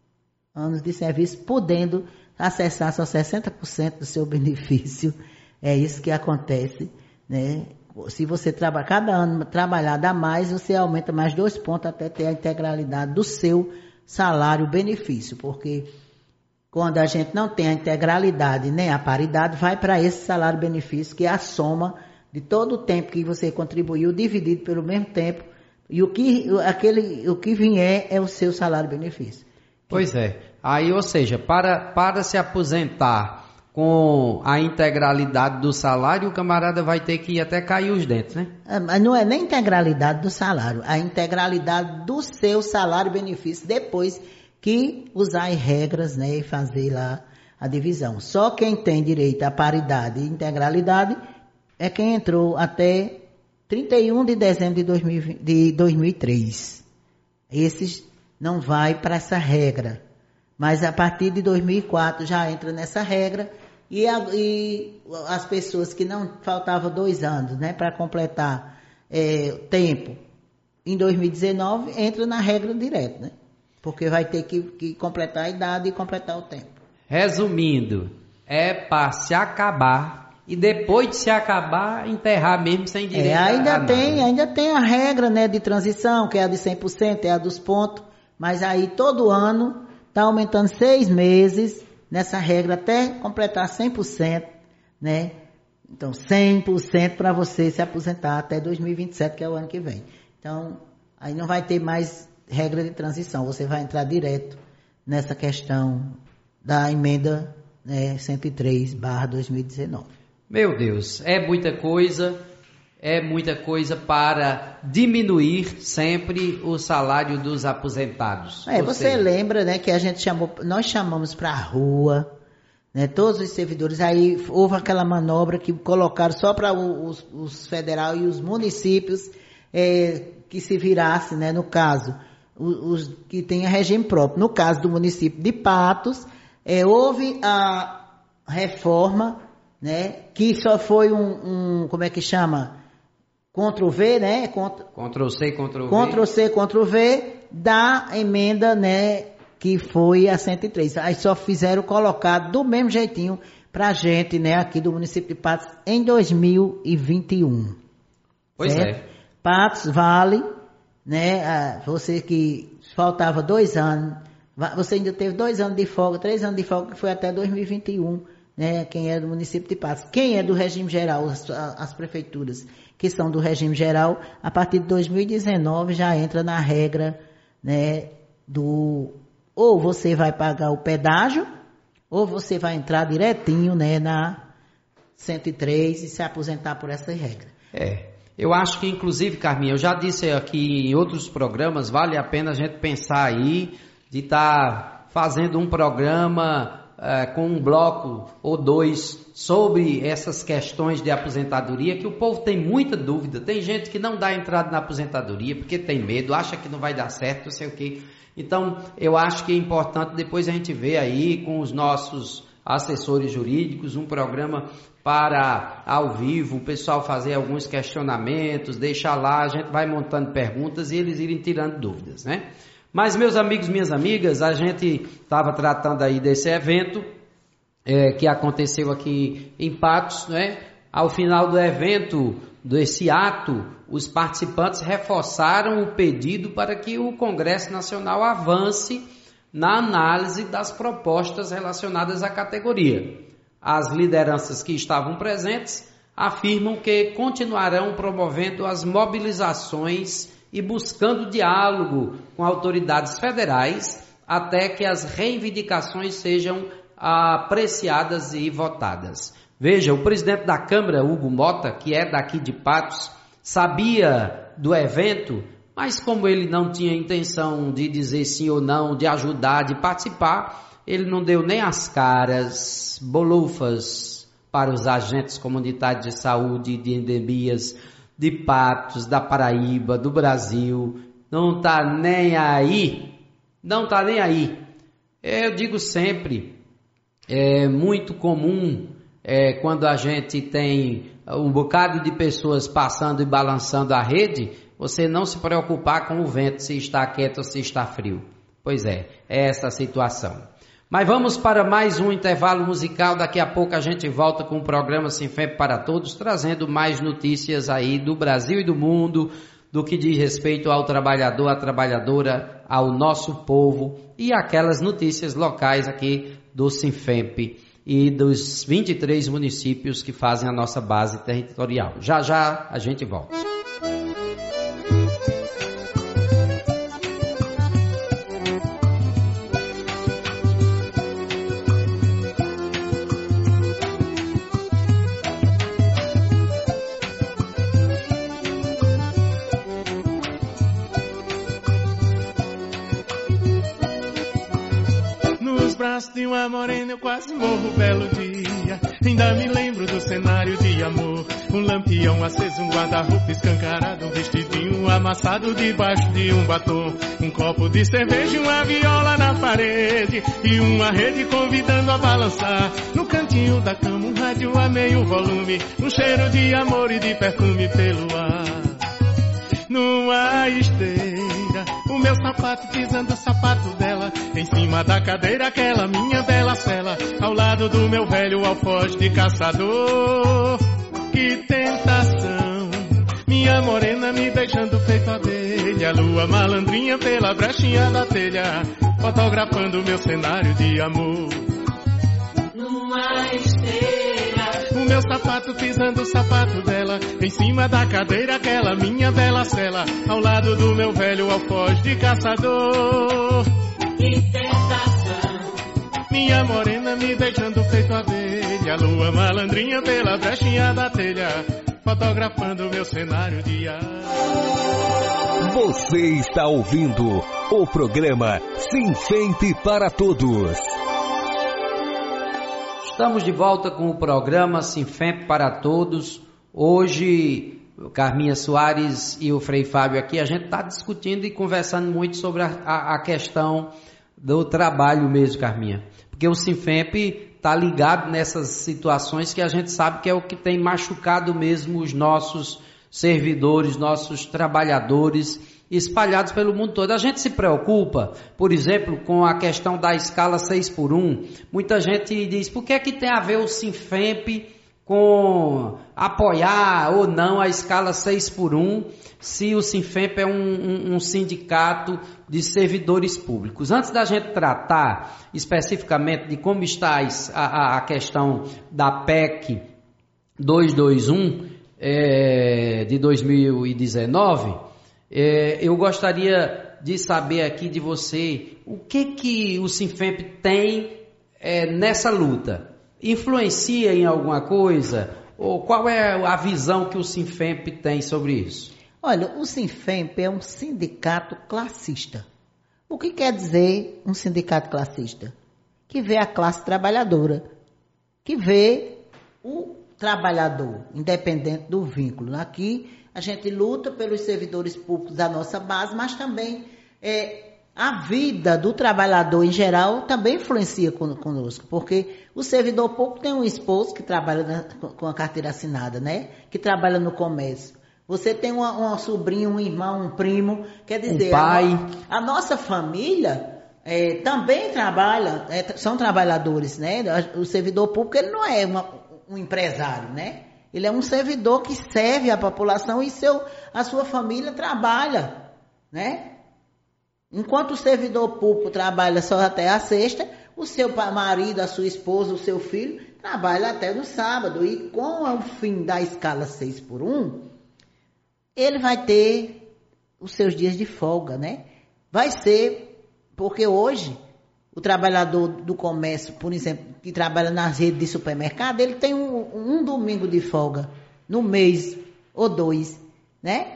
anos de serviço, podendo acessar só sessenta por cento do seu benefício. É isso que acontece, né? Se você trabalha, cada ano trabalhar dá mais, você aumenta mais dois pontos até ter a integralidade do seu salário-benefício, porque quando a gente não tem a integralidade nem a paridade, vai para esse salário-benefício, que é a soma de todo o tempo que você contribuiu, dividido pelo mesmo tempo, e o que, aquele, o que vier é o seu salário-benefício. Pois é. Aí, ou seja, para, para se aposentar com a integralidade do salário, o camarada vai ter que ir até cair os dentes, né? É, mas não é nem integralidade do salário, a integralidade do seu salário-benefício, depois que usar as regras, né, e fazer lá a divisão. Só quem tem direito à paridade e integralidade é quem entrou até trinta e um de dezembro de, dois mil e vinte, de dois mil e três. Esses não vai para essa regra, mas a partir de dois mil e quatro já entra nessa regra. E, a, e as pessoas que não faltavam dois anos, né, para completar é, tempo em dois mil e dezenove, entra na regra direto, né? Porque vai ter que, que completar a idade e completar o tempo. Resumindo, é para se acabar e depois de se acabar, enterrar mesmo sem direito. É, ainda a tem, nada. ainda tem a regra, né, de transição, que é a de cem por cento, é a dos pontos, mas aí todo ano está aumentando seis meses nessa regra até completar cem por cento, né? Então, cem por cento para você se aposentar até dois mil e vinte e sete, que é o ano que vem. Então, aí não vai ter mais regra de transição, você vai entrar direto nessa questão da emenda, né, cento e três barra dois mil e dezenove. Meu Deus, é muita coisa, é muita coisa para diminuir sempre o salário dos aposentados. É, Ou você seja, lembra, né, que a gente chamou, nós chamamos para a rua, né, todos os servidores, aí houve aquela manobra que colocaram só para os, os federal e os municípios é, que se virasse, né, no caso, os, os que tenham regime próprio. No caso do município de Patos, é, houve a reforma, né, que só foi um, um como é que chama? Ctrl V, né? Ctrl C, Ctrl V. Ctrl C, Ctrl V da emenda, né, que foi a cento e três. Aí só fizeram colocar do mesmo jeitinho pra gente, né, aqui do município de Patos em dois mil e vinte e um. Pois certo? é. Patos Vale, né, você que faltava dois anos, você ainda teve dois anos de folga, três anos de folga, que foi até dois mil e vinte e um, né, quem é do município de Patos. Quem é do regime geral, as, as prefeituras que são do regime geral, a partir de dois mil e dezenove já entra na regra, né, do ou você vai pagar o pedágio, ou você vai entrar direitinho, né, na cento e três e se aposentar por essa regra. É, eu acho que inclusive, Carminha, eu já disse aqui em outros programas, vale a pena a gente pensar aí de estar tá fazendo um programa é, com um bloco ou dois sobre essas questões de aposentadoria, que o povo tem muita dúvida. Tem gente que não dá entrada na aposentadoria porque tem medo, acha que não vai dar certo, não sei o quê. Então, eu acho que é importante depois a gente ver aí com os nossos assessores jurídicos um programa para, ao vivo, o pessoal fazer alguns questionamentos, deixar lá, a gente vai montando perguntas e eles irem tirando dúvidas, né? Mas, meus amigos, minhas amigas, a gente estava tratando aí desse evento é, que aconteceu aqui em Patos, né? Ao final do evento, desse ato, os participantes reforçaram o pedido para que o Congresso Nacional avance na análise das propostas relacionadas à categoria. As lideranças que estavam presentes afirmam que continuarão promovendo as mobilizações e buscando diálogo com autoridades federais até que as reivindicações sejam apreciadas e votadas. Veja, o presidente da Câmara, Hugo Mota, que é daqui de Patos, sabia do evento, mas como ele não tinha intenção de dizer sim ou não, de ajudar, de participar, ele não deu nem as caras bolufas para os agentes comunitários de saúde, de endemias, de Patos, da Paraíba, do Brasil. Não está nem aí, não está nem aí. Eu digo sempre, é muito comum é, quando a gente tem um bocado de pessoas passando e balançando a rede, você não se preocupar com o vento, se está quieto ou se está frio. Pois é, é essa a situação. Mas vamos para mais um intervalo musical. Daqui a pouco a gente volta com o programa Sinfemp para Todos, trazendo mais notícias aí do Brasil e do mundo, do que diz respeito ao trabalhador, à trabalhadora, ao nosso povo e aquelas notícias locais aqui do Sinfemp e dos vinte e três municípios que fazem a nossa base territorial. Já já a gente volta. De uma morena eu quase morro belo dia. Ainda me lembro do cenário de amor. Um lampião aceso, um guarda-roupa escancarado, um vestidinho amassado debaixo de um batom. Um copo de cerveja e uma viola na parede, e uma rede convidando a balançar. No cantinho da cama um rádio a meio volume, um cheiro de amor e de perfume pelo ar. Numa esteira, o meu sapato pisando o sapato dela, em cima da cadeira aquela minha bela cela, ao lado do meu velho alfoz de caçador. Que tentação, minha morena me beijando feito abelha, lua malandrinha pela brechinha da telha, fotografando meu cenário de amor. Numa esteira, o meu sapato pisando o sapato dela, em cima da cadeira aquela minha bela cela, ao lado do meu velho alfoz de caçador. Que tentação, minha morena me beijando feito abelha, lua malandrinha pela brechinha da telha, fotografando meu cenário de ar. Você está ouvindo o programa Sinfemp para Todos. Estamos de volta com o programa Sinfemp para Todos. Hoje, o Carminha Soares e o Frei Fábio aqui, a gente está discutindo e conversando muito sobre a, a, a questão do trabalho mesmo, Carminha. Porque o Sinfemp está ligado nessas situações que a gente sabe que é o que tem machucado mesmo os nossos servidores, nossos trabalhadores espalhados pelo mundo todo. A gente se preocupa, por exemplo, com a questão da escala seis por um. Muita gente diz, por que é que tem a ver o Sinfemp com apoiar ou não a escala seis por um, se o Sinfemp é um, um, um sindicato de servidores públicos? Antes da gente tratar especificamente de como está a, a questão da P E C duzentos e vinte e um é, de dois mil e dezenove, é, eu gostaria de saber aqui de você o que, que o Sinfemp tem é, nessa luta. Influencia em alguma coisa? Ou qual é a visão que o Sinfemp tem sobre isso? Olha, o Sinfemp é um sindicato classista. O que quer dizer um sindicato classista? Que vê a classe trabalhadora, que vê o trabalhador, independente do vínculo. Aqui a gente luta pelos servidores públicos da nossa base, mas também é, a vida do trabalhador em geral também influencia conosco, porque o servidor público tem um esposo que trabalha na, com a carteira assinada, né? Que trabalha no comércio. Você tem uma, uma sobrinha, um irmão, um primo, quer dizer, um pai. A, a nossa família é, também trabalha, é, são trabalhadores, né? O servidor público ele não é uma, um empresário, né? Ele é um servidor que serve a população e seu, a sua família trabalha, né? Enquanto o servidor público trabalha só até a sexta, o seu marido, a sua esposa, o seu filho trabalha até no sábado. E com o fim da escala seis por um, ele vai ter os seus dias de folga, né? Vai ser, porque hoje o trabalhador do comércio, por exemplo, que trabalha nas redes de supermercado, ele tem um, um domingo de folga no mês ou dois, né?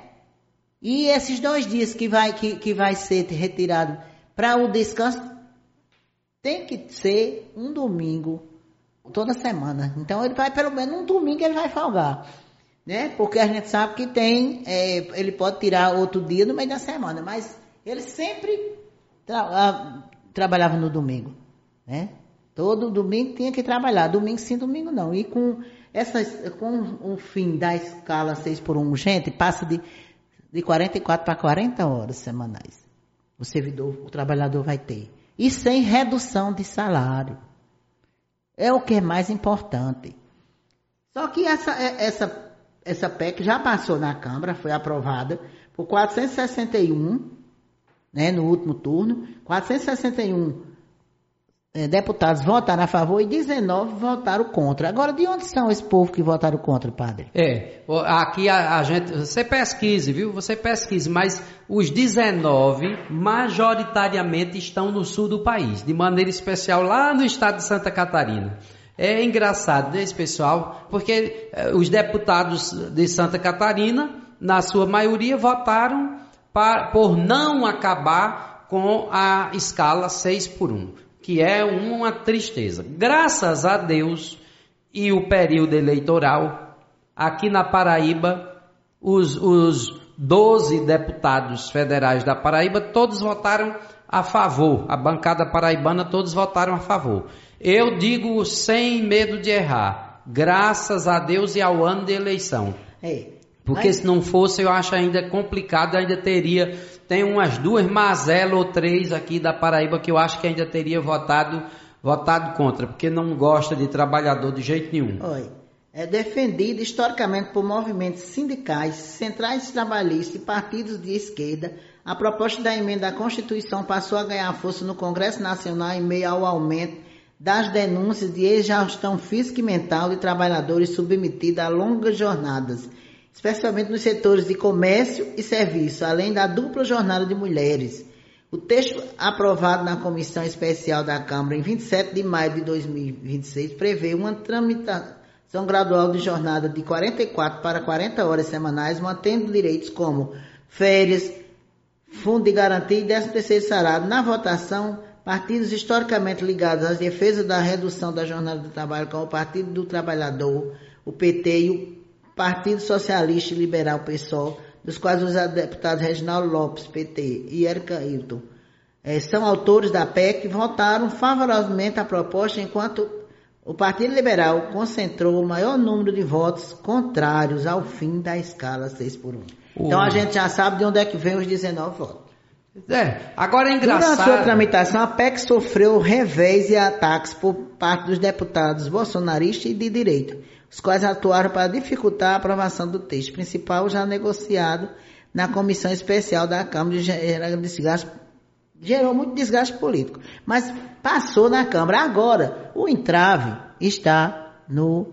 E esses dois dias que vai, que, que vai ser retirado para o descanso, tem que ser um domingo toda semana. Então ele vai, pelo menos um domingo ele vai folgar, né? Porque a gente sabe que tem, é, ele pode tirar outro dia no meio da semana, mas ele sempre tra- a, trabalhava no domingo, né? Todo domingo tinha que trabalhar, domingo sim, domingo não. E com, essas, com o fim da escala seis por um, gente, passa de, de quarenta e quatro para quarenta horas semanais. O servidor, o trabalhador vai ter. E sem redução de salário. É o que é mais importante. Só que essa, essa, essa P E C já passou na Câmara, foi aprovada por quatrocentos e sessenta e um, né, no último turno. quatrocentos e sessenta e um é, deputados votaram a favor e dezenove votaram contra. Agora, de onde são esse povo que votaram contra, padre? É, aqui a, a gente, você pesquise, viu? Você pesquise, mas os dezenove majoritariamente estão no sul do país, de maneira especial lá no estado de Santa Catarina. É engraçado, né, esse pessoal, porque eh, os deputados de Santa Catarina, na sua maioria, votaram para, por não acabar com a escala seis por um, que é uma tristeza. Graças a Deus e o período eleitoral, aqui na Paraíba, os, os doze deputados federais da Paraíba, todos votaram a favor, a bancada paraibana, todos votaram a favor. Eu digo sem medo de errar, graças a Deus e ao ano de eleição. É, porque mas... se não fosse, eu acho ainda complicado, ainda teria, tem umas duas mazelas ou três aqui da Paraíba que eu acho que ainda teria votado, votado contra, porque não gosta de trabalhador de jeito nenhum. Oi. É defendido historicamente por movimentos sindicais, centrais trabalhistas e partidos de esquerda. A proposta da emenda à Constituição passou a ganhar força no Congresso Nacional em meio ao aumento das denúncias de exaustão física e mental de trabalhadores submetidos a longas jornadas, especialmente nos setores de comércio e serviço, além da dupla jornada de mulheres. O texto aprovado na Comissão Especial da Câmara em vinte e sete de maio de dois mil e vinte e seis prevê uma tramitação gradual de jornada de quarenta e quatro para quarenta horas semanais, mantendo direitos como férias, fundo de garantia e décimo terceiro salário. Na votação, partidos historicamente ligados às defesas da redução da jornada de trabalho, como o Partido do Trabalhador, o P T e o Partido Socialista e Liberal, P SOL, dos quais os deputados Reginaldo Lopes, P T, e Érica Hilton, eh, são autores da P E C, votaram favoravelmente a proposta, enquanto o Partido Liberal concentrou o maior número de votos contrários ao fim da escala seis por um. Uh. Então a gente já sabe de onde é que vem os dezenove votos. É, agora é engraçado. Durante a sua tramitação, a P E C sofreu revés e ataques por parte dos deputados bolsonaristas e de direita, os quais atuaram para dificultar a aprovação do texto principal, já negociado na Comissão Especial da Câmara, de gerar desgaste, gerou muito desgaste político, mas passou na Câmara. Agora, o entrave está no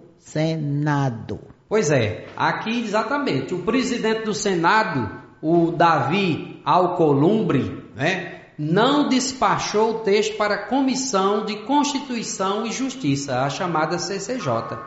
Senado. Pois é, aqui exatamente, o presidente do Senado, o Davi Alcolumbre, né, não despachou o texto para a Comissão de Constituição e Justiça, a chamada C C J.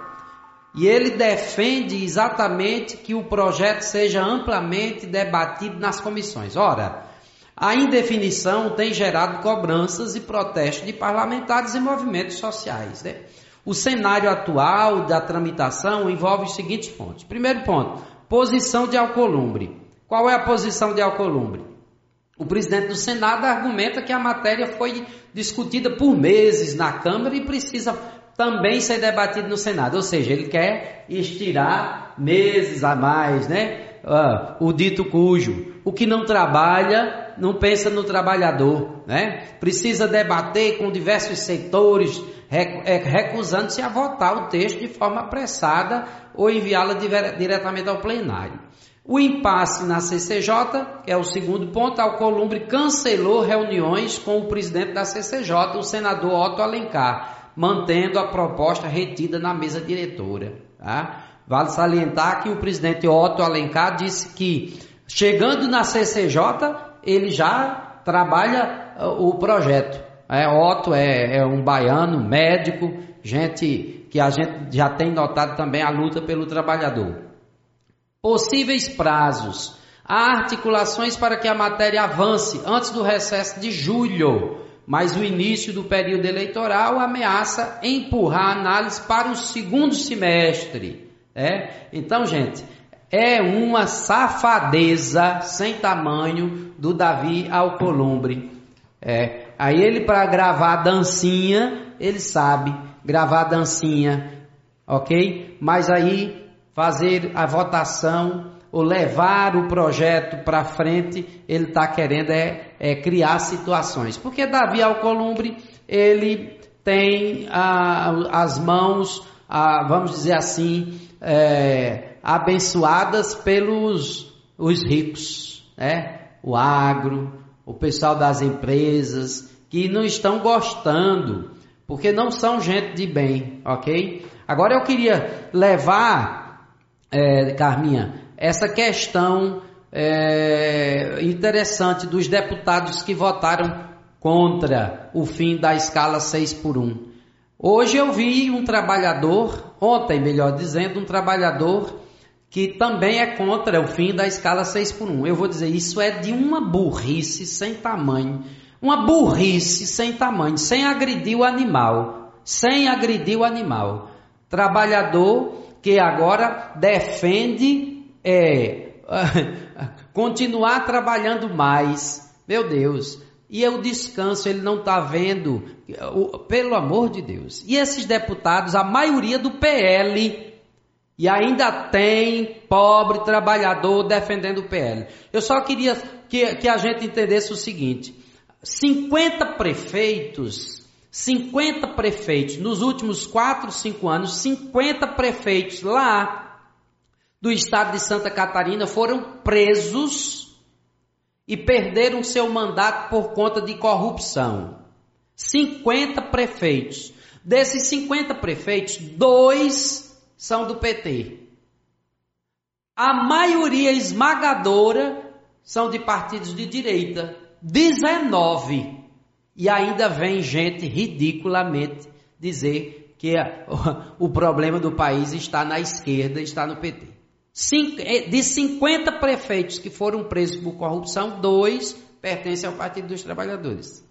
E ele defende exatamente que o projeto seja amplamente debatido nas comissões. Ora, a indefinição tem gerado cobranças e protestos de parlamentares e movimentos sociais, né? O cenário atual da tramitação envolve os seguintes pontos. Primeiro ponto, posição de Alcolumbre. Qual é a posição de Alcolumbre? O presidente do Senado argumenta que a matéria foi discutida por meses na Câmara e precisa também ser debatida no Senado. Ou seja, ele quer estirar meses a mais, né? Ah, o dito cujo. O que não trabalha, não pensa no trabalhador, né? Precisa debater com diversos setores, recusando-se a votar o texto de forma apressada ou enviá-la diretamente ao plenário. O impasse na C C J, que é o segundo ponto, Alcolumbre cancelou reuniões com o presidente da C C J, o senador Otto Alencar, mantendo a proposta retida na mesa diretora. Tá? Vale salientar que o presidente Otto Alencar disse que, chegando na C C J, ele já trabalha o projeto. É, Otto é, é um baiano, médico, gente que a gente já tem notado também a luta pelo trabalhador. Possíveis prazos. Há articulações para que a matéria avance antes do recesso de julho, mas o início do período eleitoral ameaça empurrar a análise para o segundo semestre. É? Então, gente, é uma safadeza sem tamanho do Davi Alcolumbre. É. Aí ele, para gravar a dancinha, ele sabe gravar dancinha, ok? Mas aí fazer a votação ou levar o projeto para frente, ele está querendo é, é criar situações. Porque Davi Alcolumbre, ele tem ah, as mãos, ah, vamos dizer assim, é, abençoadas pelos os ricos, né? O agro, o pessoal das empresas, que não estão gostando, porque não são gente de bem, ok? Agora eu queria levar, é, Carminha, essa questão é, interessante dos deputados que votaram contra o fim da escala seis por um. Hoje eu vi um trabalhador, ontem melhor dizendo, um trabalhador que também é contra o fim da escala seis por um. Eu vou dizer, isso é de uma burrice sem tamanho, uma burrice sem tamanho, sem agredir o animal, sem agredir o animal. Trabalhador que agora defende é, continuar trabalhando mais, meu Deus, e o descanso ele não está vendo, pelo amor de Deus. E esses deputados, a maioria do P L, e ainda tem pobre trabalhador defendendo o P L. Eu só queria que, que a gente entendesse o seguinte, cinquenta prefeitos, cinquenta prefeitos, nos últimos quatro, cinco anos, cinquenta prefeitos lá do estado de Santa Catarina foram presos e perderam seu mandato por conta de corrupção. cinquenta prefeitos. Desses cinquenta prefeitos, dois são do P T. A maioria esmagadora são de partidos de direita. dezenove. E ainda vem gente ridiculamente dizer que o problema do país está na esquerda, está no P T. De cinquenta prefeitos que foram presos por corrupção, dois pertencem ao Partido dos Trabalhadores.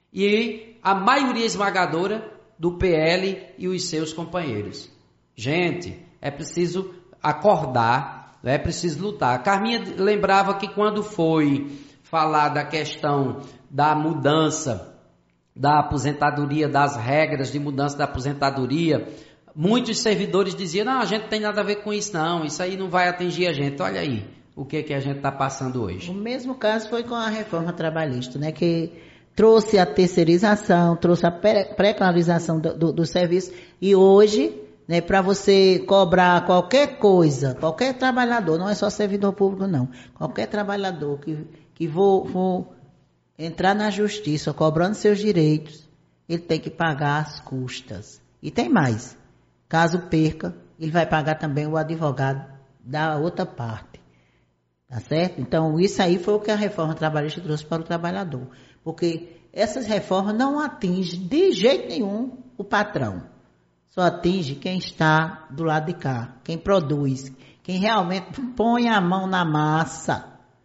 E a maioria esmagadora do P L e os seus companheiros. Gente, é preciso acordar, é preciso lutar. A Carminha lembrava que quando foi falar da questão da mudança da aposentadoria, das regras de mudança da aposentadoria, muitos servidores diziam, não, a gente não tem nada a ver com isso não, isso aí não vai atingir a gente. Olha aí o que, que a gente está passando hoje. O mesmo caso foi com a reforma trabalhista, né, que trouxe a terceirização, trouxe a precarização do, do, do serviço, e hoje, né, para você cobrar qualquer coisa, qualquer trabalhador, não é só servidor público não, qualquer trabalhador que, que for, for entrar na justiça cobrando seus direitos, ele tem que pagar as custas. E tem mais. Caso perca, ele vai pagar também o advogado da outra parte. Tá certo? Então, isso aí foi o que a reforma trabalhista trouxe para o trabalhador. Porque essas reformas não atingem de jeito nenhum o patrão. Só atinge quem está do lado de cá, quem produz, quem realmente põe a mão na massa,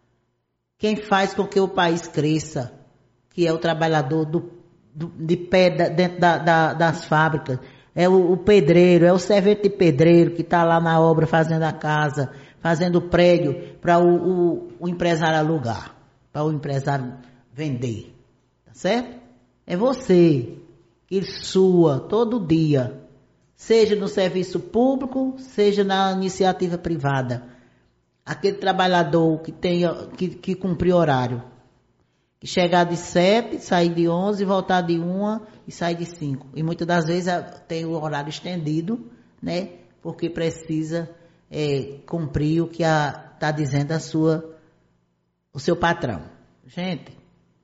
quem faz com que o país cresça, que é o trabalhador do, do, de pé da, dentro da, da, das fábricas. É o, o pedreiro, é o servente de pedreiro que está lá na obra fazendo a casa, fazendo o prédio para o, o, o empresário alugar, para o empresário vender. Tá certo? É você que sua todo dia, seja no serviço público, seja na iniciativa privada. Aquele trabalhador que, tenha, que, que cumprir horário. Que chegar de sete, sair de onze, voltar de uma e sair de cinco. E muitas das vezes tem o horário estendido, né? Porque precisa é, cumprir o que está dizendo a sua, o seu patrão. Gente,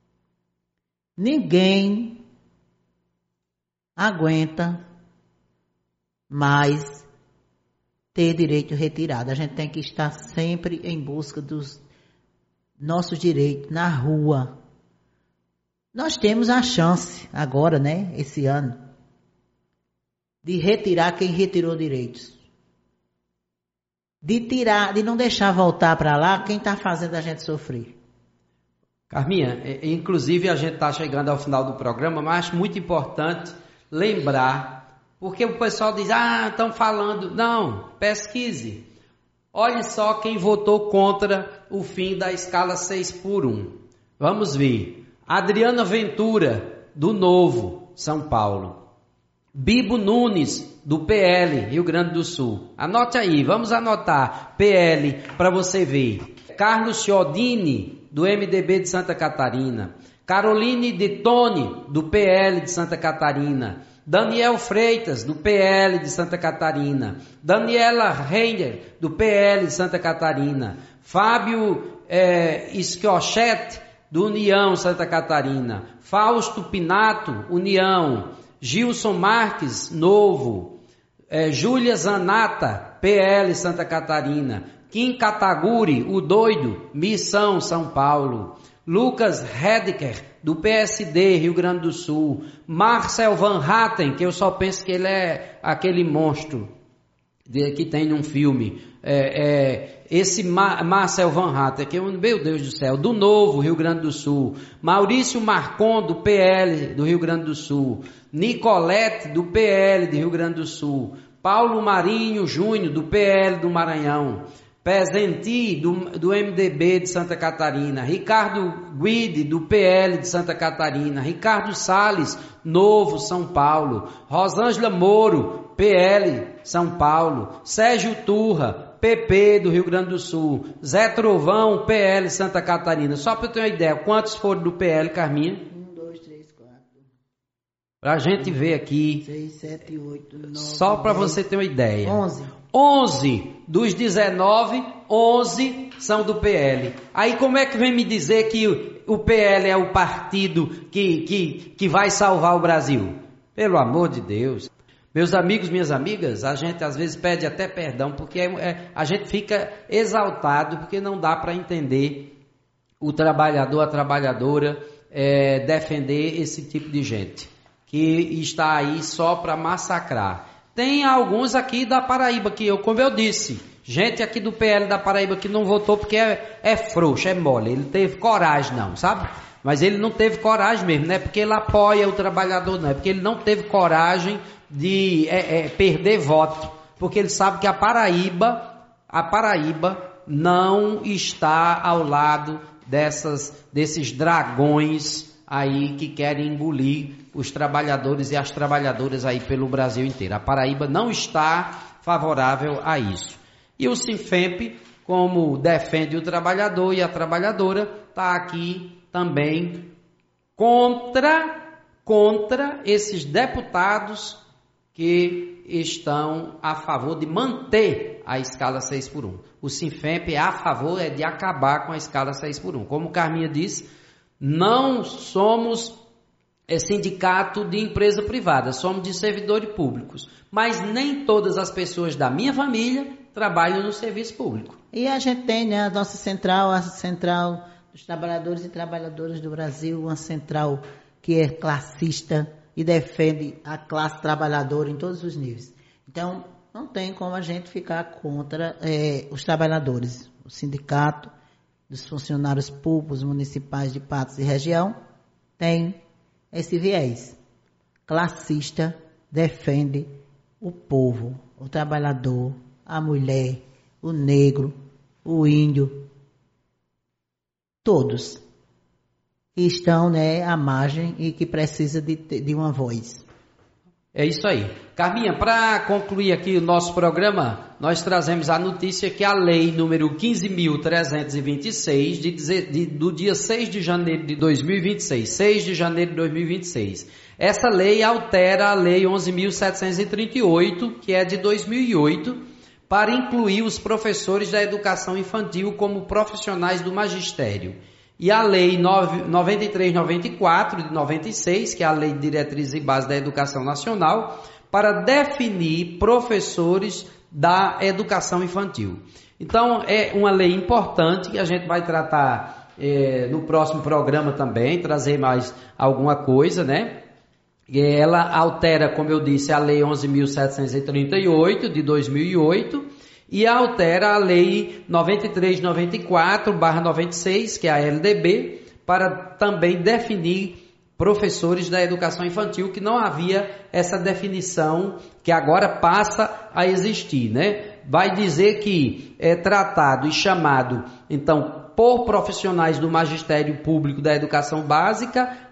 ninguém aguenta mais ter direito retirado. A gente tem que estar sempre em busca dos nossos direitos na rua. Nós temos a chance agora, né, esse ano, de retirar quem retirou direitos. De tirar, de não deixar voltar para lá quem está fazendo a gente sofrer. Carminha, inclusive a gente está chegando ao final do programa, mas acho muito importante lembrar, porque o pessoal diz, ah, estão falando. Não, pesquise. Olhe só quem votou contra o fim da escala seis por um. Vamos ver. Adriana Ventura, do Novo, São Paulo. Bibo Nunes, do P L, Rio Grande do Sul. Anote aí, vamos anotar, P L, para você ver. Carlos Chiodini, do M D B de Santa Catarina. Caroline de Tone, do P L de Santa Catarina. Daniel Freitas, do P L de Santa Catarina. Daniela Reiner, do P L de Santa Catarina. Fábio é, Schiochetti, do União Santa Catarina. Fausto Pinato, União. Gilson Marques, Novo. É, Júlia Zanata, P L Santa Catarina. Kim Kataguri, o doido, Missão São Paulo. Lucas Hedeker, do P S D, Rio Grande do Sul. Marcel Van Hatten, que eu só penso que ele é aquele monstro de, que tem num filme. É, é, esse Ma, Marcel Van Hatten, que eu, meu Deus do céu, do Novo, Rio Grande do Sul. Maurício Marcon, do P L do Rio Grande do Sul. Nicolete, do P L de Rio Grande do Sul. Paulo Marinho Júnior, do P L do Maranhão. Pezenti, do, do M D B de Santa Catarina. Ricardo Guide, do P L de Santa Catarina. Ricardo Salles, Novo, São Paulo. Rosângela Moro, P L, São Paulo. Sérgio Turra, P P do Rio Grande do Sul. Zé Trovão, P L, Santa Catarina. Só para eu ter uma ideia, quantos foram do P L, Carminha? Um, dois, três, quatro. Para a gente ver aqui. Seis, sete, oito, nove. Só para você ter uma ideia. Onze. onze dos dezenove, onze são do P L. Aí como é que vem me dizer que o P L é o partido que, que, que vai salvar o Brasil? Pelo amor de Deus. Meus amigos, minhas amigas, a gente às vezes pede até perdão, porque é, é, a gente fica exaltado, porque não dá para entender o trabalhador, a trabalhadora, é, defender esse tipo de gente, que está aí só para massacrar. Tem alguns aqui da Paraíba que eu, como eu disse, gente aqui do P L da Paraíba que não votou porque é, é frouxo, é mole, ele teve coragem não, sabe? Mas ele não teve coragem mesmo, não é porque ele apoia o trabalhador, não, é porque ele não teve coragem de é, é, perder voto, porque ele sabe que a Paraíba, a Paraíba não está ao lado dessas, desses dragões aí que querem engolir os trabalhadores e as trabalhadoras aí pelo Brasil inteiro. A Paraíba não está favorável a isso. E o Sinfemp, como defende o trabalhador e a trabalhadora, está aqui também contra, contra esses deputados que estão a favor de manter a escala seis por um. O Sinfemp é a favor é de acabar com a escala seis por um. Como Carminha disse, não somos é, sindicato de empresa privada, somos de servidores públicos. Mas nem todas as pessoas da minha família trabalham no serviço público. E a gente tem, né, a nossa central, a central dos trabalhadores e trabalhadoras do Brasil, uma central que é classista e defende a classe trabalhadora em todos os níveis. Então, não tem como a gente ficar contra é, os trabalhadores. O sindicato dos funcionários públicos municipais de Patos e região tem esse viés. Classista, defende o povo, o trabalhador, a mulher, o negro, o índio, todos que estão, né, à margem e que precisam de, de uma voz. É isso aí. Carminha, para concluir aqui o nosso programa, nós trazemos a notícia que a lei número quinze mil trezentos e vinte e seis, de, de, do dia seis de janeiro de dois mil e vinte e seis, seis de janeiro de dois mil e vinte e seis, essa lei altera a lei onze mil setecentos e trinta e oito, que é de dois mil e oito, para incluir os professores da educação infantil como profissionais do magistério. E a lei noventa e três noventa e quatro, de noventa e seis, que é a lei de diretrizes e base da educação nacional, para definir professores da educação infantil. Então, é uma lei importante que a gente vai tratar é, no próximo programa também, trazer mais alguma coisa, né? E ela altera, como eu disse, a lei onze mil setecentos e trinta e oito, de dois mil e oito, e altera a lei noventa e três noventa e quatro barra noventa e seis, que é a L D B, para também definir professores da educação infantil, que não havia essa definição, que agora passa a existir, né? Vai dizer que é tratado e chamado, então, por profissionais do magistério público da educação básica,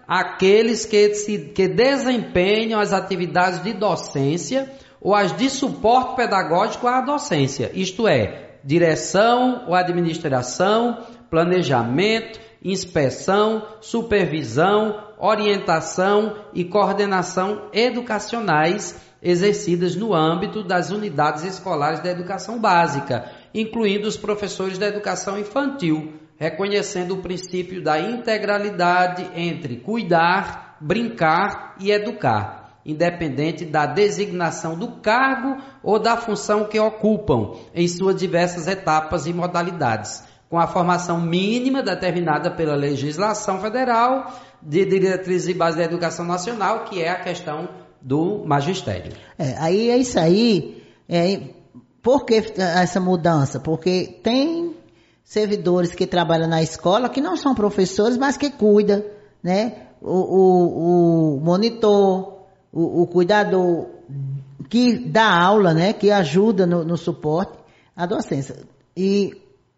aqueles que, se, que desempenham as atividades de docência ou as de suporte pedagógico à docência, isto é, direção ou administração, planejamento, inspeção, supervisão, orientação e coordenação educacionais exercidas no âmbito das unidades escolares da educação básica, incluindo os professores da educação infantil, reconhecendo o princípio da integralidade entre cuidar, brincar e educar, independente da designação do cargo ou da função que ocupam em suas diversas etapas e modalidades, com a formação mínima determinada pela legislação federal de diretrizes e bases da educação nacional, que é a questão do magistério. É, aí é isso aí. É, por que essa mudança? Porque tem servidores que trabalham na escola que não são professores, mas que cuidam, né? O, o, o monitor, o, o cuidador que dá aula, né? Que ajuda no, no suporte à docência. E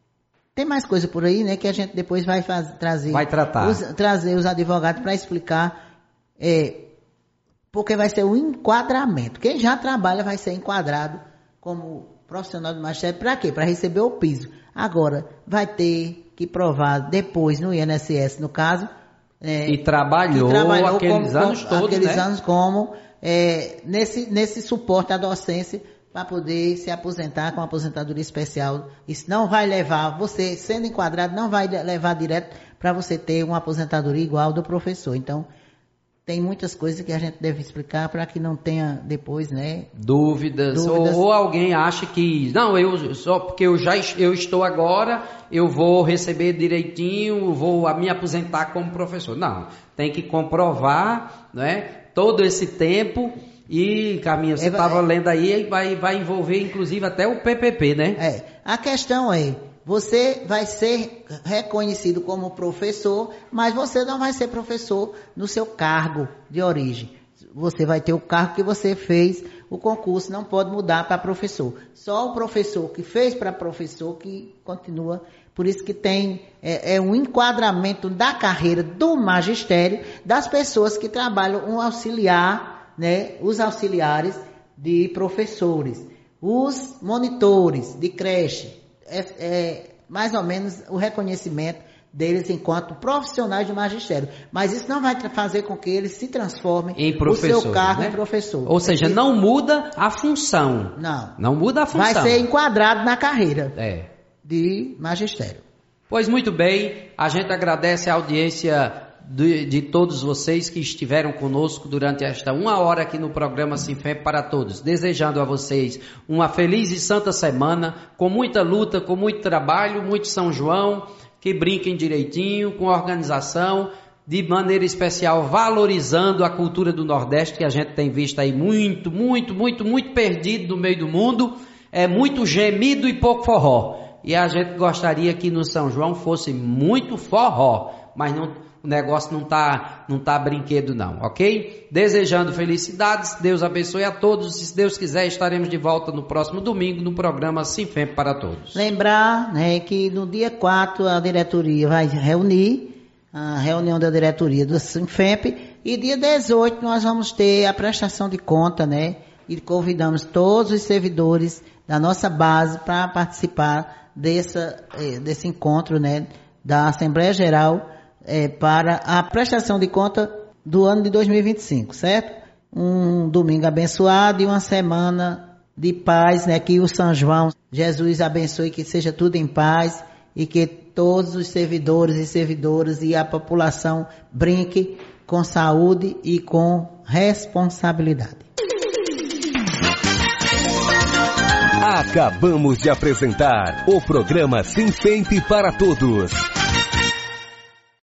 tem mais coisa por aí, né? Que a gente depois vai fazer, trazer, vai tratar. Os, trazer os advogados para explicar, é, porque vai ser o enquadramento. Quem já trabalha vai ser enquadrado como profissional do magistério. Para quê? Para receber o piso. Agora, vai ter que provar depois no I N S S, no caso. É, e trabalhou, que trabalhou aqueles como, anos todos, aqueles né? anos como é, nesse, nesse suporte à docência, para poder se aposentar com aposentadoria especial. Isso não vai levar, você sendo enquadrado, não vai levar direto para você ter uma aposentadoria igual do professor. Então, tem muitas coisas que a gente deve explicar para que não tenha depois, né? Dúvidas. Dúvidas. Ou, ou alguém acha que, não, eu só porque eu já eu estou agora, eu vou receber direitinho, vou me aposentar como professor. Não, tem que comprovar, né? Todo esse tempo. E, Carminha, você estava é, lendo aí, vai, vai envolver inclusive até o P P P, né? É, a questão é, você vai ser reconhecido como professor, mas você não vai ser professor no seu cargo de origem. Você vai ter o cargo que você fez, o concurso não pode mudar para professor. Só o professor que fez para professor que continua. Por isso que tem é, é um enquadramento da carreira do magistério das pessoas que trabalham um auxiliar, né, os auxiliares de professores, os monitores de creche, é, é mais ou menos o reconhecimento deles enquanto profissionais de magistério. Mas isso não vai fazer com que eles se transformem em professor, o seu cargo, né? Em professor. Ou seja, Porque... não muda a função. Não. Não muda a função. Vai ser enquadrado na carreira é. de magistério. Pois muito bem, a gente agradece a audiência De, de todos vocês que estiveram conosco durante esta uma hora aqui no programa Sinfem para Todos, desejando a vocês uma feliz e santa semana, com muita luta, com muito trabalho, muito São João, que brinquem direitinho, com organização, de maneira especial valorizando a cultura do Nordeste, que a gente tem visto aí muito, muito, muito, muito perdido no meio do mundo, é muito gemido e pouco forró, e a gente gostaria que no São João fosse muito forró, mas não... O negócio não tá, não tá brinquedo não, ok? Desejando felicidades, Deus abençoe a todos. Se Deus quiser, estaremos de volta no próximo domingo no programa Sinfem para Todos. Lembrar, né, que no dia quatro a diretoria vai reunir, a reunião da diretoria do Sinfem, e dia dezoito nós vamos ter a prestação de conta, né? E convidamos todos os servidores da nossa base para participar dessa, desse encontro, né, da Assembleia Geral, É, para a prestação de conta do ano de dois mil e vinte e cinco, certo? Um domingo abençoado e uma semana de paz, né? Que o São João, Jesus abençoe, que seja tudo em paz e que todos os servidores e servidoras e a população brinque com saúde e com responsabilidade. Acabamos de apresentar o programa Sinfem para Todos.